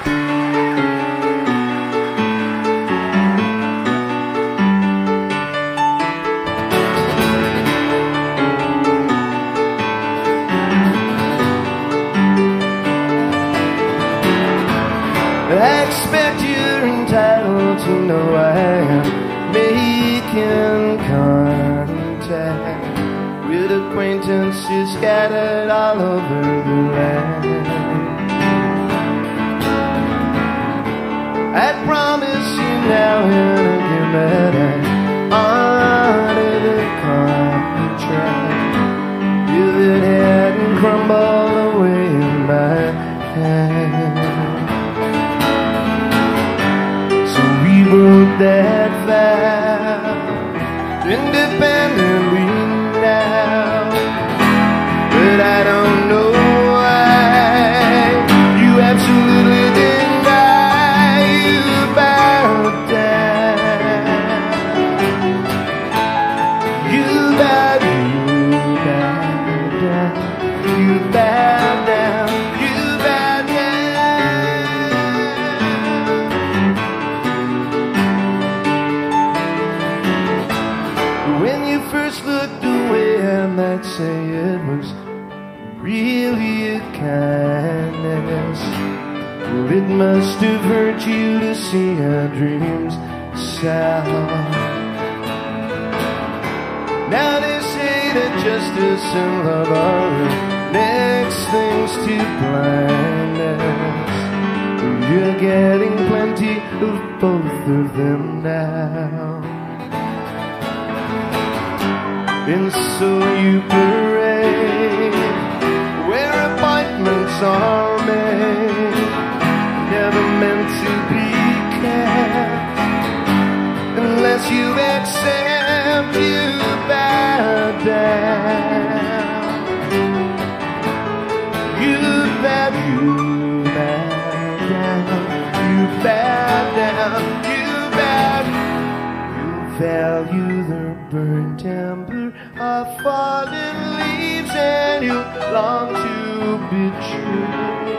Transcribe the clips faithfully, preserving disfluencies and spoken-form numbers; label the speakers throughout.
Speaker 1: I expect you're entitled to know I am making contact with acquaintances scattered all over the land. I promise you now and again that I honor the contract. If it hadn't crumbled away in my hand, broke that vow independently now, but I don't know why you absolutely deny you bowed down. You bowed, you bowed down, you bowed down, you bowed down. When you first looked away, I might say it was really a kindness. Well, it must have hurt you to see our dreams sour. Now they say that justice and love are the next things to blindness. Well, you're getting plenty of both of them now. And so you parade where appointments are made, never meant to be kept, unless you accept you bow down. You bow, you bow down, you bow down, you bow. You value the burnt ember of fallen leaves, and you long to be true.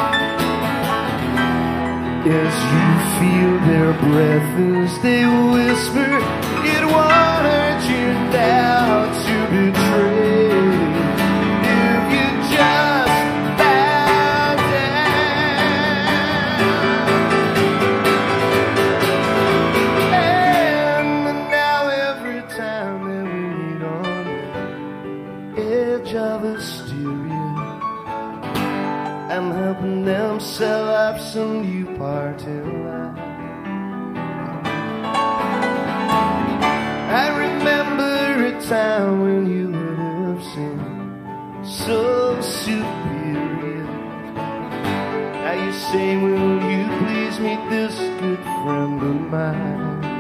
Speaker 1: As you feel their breath as they whisper, it won't hurt you now to betray. If you just bow down. And now every time that we meet on the edge of a stereo, I'm helping them sell up some new party line. I remember a time when you would have seemed so superior. Now you say, will you please meet this good friend of mine?